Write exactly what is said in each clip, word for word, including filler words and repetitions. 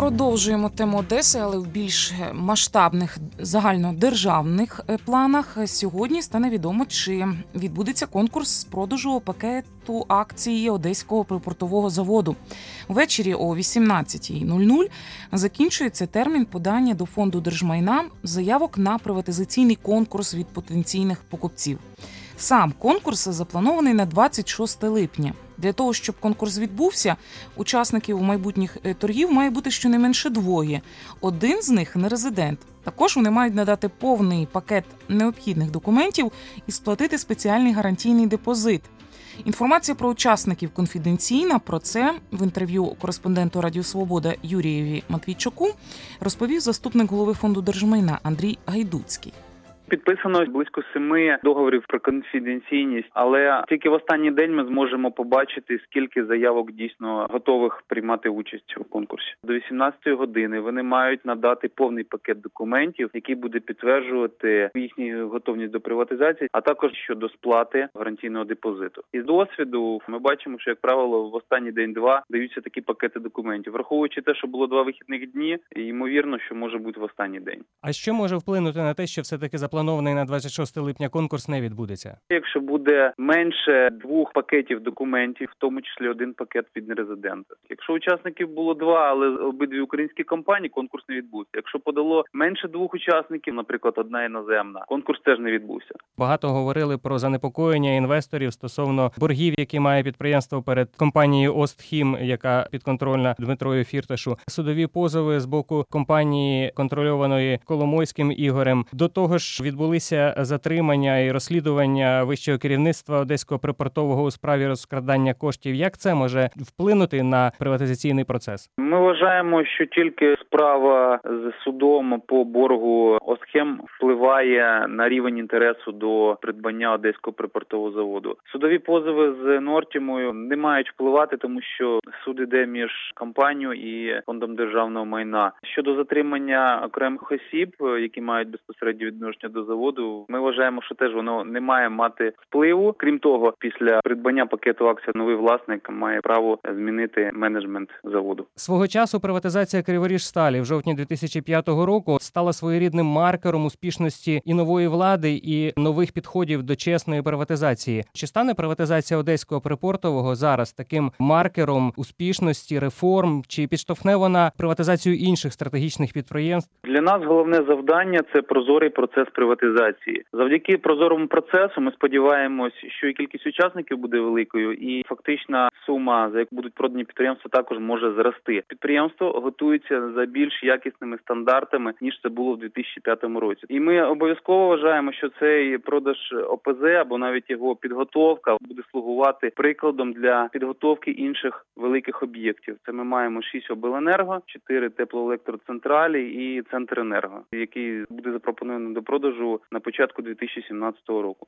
Продовжуємо тему Одеси, але в більш масштабних загальнодержавних планах. Сьогодні стане відомо, чи відбудеться конкурс з продажу пакету акцій Одеського припортового заводу. Ввечері о вісімнадцятій нуль нуль закінчується термін подання до Фонду держмайна заявок на приватизаційний конкурс від потенційних покупців. Сам конкурс запланований на двадцять шосте липня. Для того, щоб конкурс відбувся, учасників майбутніх торгів має бути щонайменше двоє. Один з них – нерезидент. Також вони мають надати повний пакет необхідних документів і сплатити спеціальний гарантійний депозит. Інформація про учасників конфіденційна. Про це в інтерв'ю кореспонденту Радіо Свобода Юрієві Матвійчуку розповів заступник голови Фонду держмайна Андрій Гайдуцький. Підписано близько семи договорів про конфіденційність, але тільки в останній день ми зможемо побачити, скільки заявок дійсно готових приймати участь у конкурсі. До вісімнадцятої години вони мають надати повний пакет документів, який буде підтверджувати їхню готовність до приватизації, а також щодо сплати гарантійного депозиту. Із досвіду ми бачимо, що, як правило, в останній день-два даються такі пакети документів. Враховуючи те, що було два вихідних дні, ймовірно, що може бути в останній день. А що може вплинути на те, що все-таки запланований на двадцять шосте липня конкурс не відбудеться? Якщо буде менше двох пакетів документів, в тому числі один пакет від нерезидента. Якщо учасників було два, але обидві українські компанії, конкурс не відбувся. Якщо подало менше двох учасників, наприклад, одна іноземна, конкурс теж не відбувся. Багато говорили про занепокоєння інвесторів стосовно боргів, які має підприємство перед компанією «Остхім», яка підконтрольна Дмитрою Фірташу. Судові позови з боку компанії, контрольованої Коломойським Ігорем. До того ж, відбулися затримання і розслідування вищого керівництва Одеського припортового у справі розкрадання коштів. Як це може вплинути на приватизаційний процес? Ми вважаємо, що тільки справа з судом по боргу «Остхім» впливає на рівень інтересу до придбання Одеського припортового заводу. Судові позови з Нортімою не мають впливати, тому що суд іде між компанією і Фондом державного майна. Щодо затримання окремих осіб, які мають безпосередньо відношення до заводу, ми вважаємо, що теж воно не має мати впливу. Крім того, після придбання пакету акцій новий власник має право змінити менеджмент заводу. Свого часу приватизація Криворіжсталі в жовтні дві тисячі п'ятого року стала своєрідним маркером успішності і нової влади, і нових підходів до чесної приватизації. Чи стане приватизація Одеського припортового зараз таким маркером успішності, реформ, чи підштовхне вона приватизацію інших стратегічних підприємств? Для нас головне завдання – це прозорий процес приватизації. Завдяки прозорому процесу ми сподіваємось, що і кількість учасників буде великою, і фактична сума, за яку будуть продані підприємства, також може зрости. Підприємство готується за більш якісними стандартами, ніж це було в дві тисячі п'ятому році. І ми обов'язково вважаємо, що цей продаж О Пе Зе або навіть його підготовка буде слугувати прикладом для підготовки інших великих об'єктів. Це ми маємо шість обленерго, чотири теплоелектроцентралі і Центренерго, який буде запропонований до продажу на початку дві тисячі сімнадцятого року.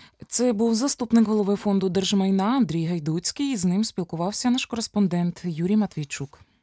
Це був заступник голови Фонду держмайна Андрій Гайдуцький. З ним спілкувався наш кореспондент Юрій Матвійчук.